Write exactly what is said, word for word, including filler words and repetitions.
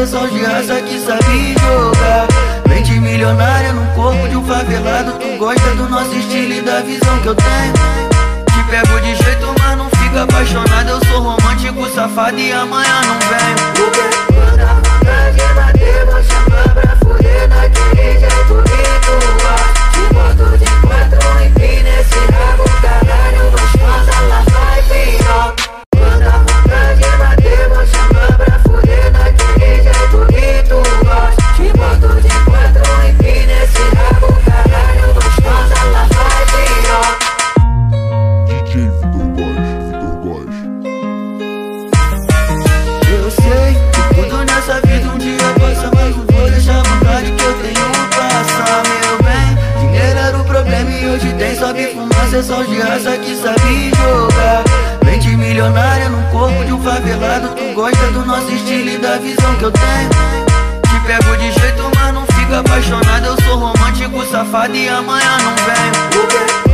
cê só de raça que sabe jogar. Mente milionária no corpo de um favelado. Tu gosta do nosso estilo e da visão que eu tenho. Te pego de jeito, mas não fica apaixonado. Eu sou romântico, safado e amanhã não venho. Quando a vontade bater, vou chamar pra fuder daquele jeito que tu gosta. Te boto de quatro, empina esse rabo, caralho, gostosa, lá vai piroca. Quando a vontade bater, vou chamar pra fuder daquele jeito que tu gosta. Te boto de quatro, empina esse rabo, caralho, gostosa, lá vai piroca. D J Vitor Góes, Vitor Góes. Eu sei que tudo nessa vida um dia passa, mas não vou deixar a vontade que eu tenho passar, meu bem. Dinheiro era o problema e hoje tem, sobe fumaça, é só de raça que sabe jogar. Mente milionária no corpo de um favelado. Tu gosta do nosso estilo e da visão que eu tenho. Te pego de jeito, mas não fica apaixonado. Eu sou romântico, safado e amanhã não venho.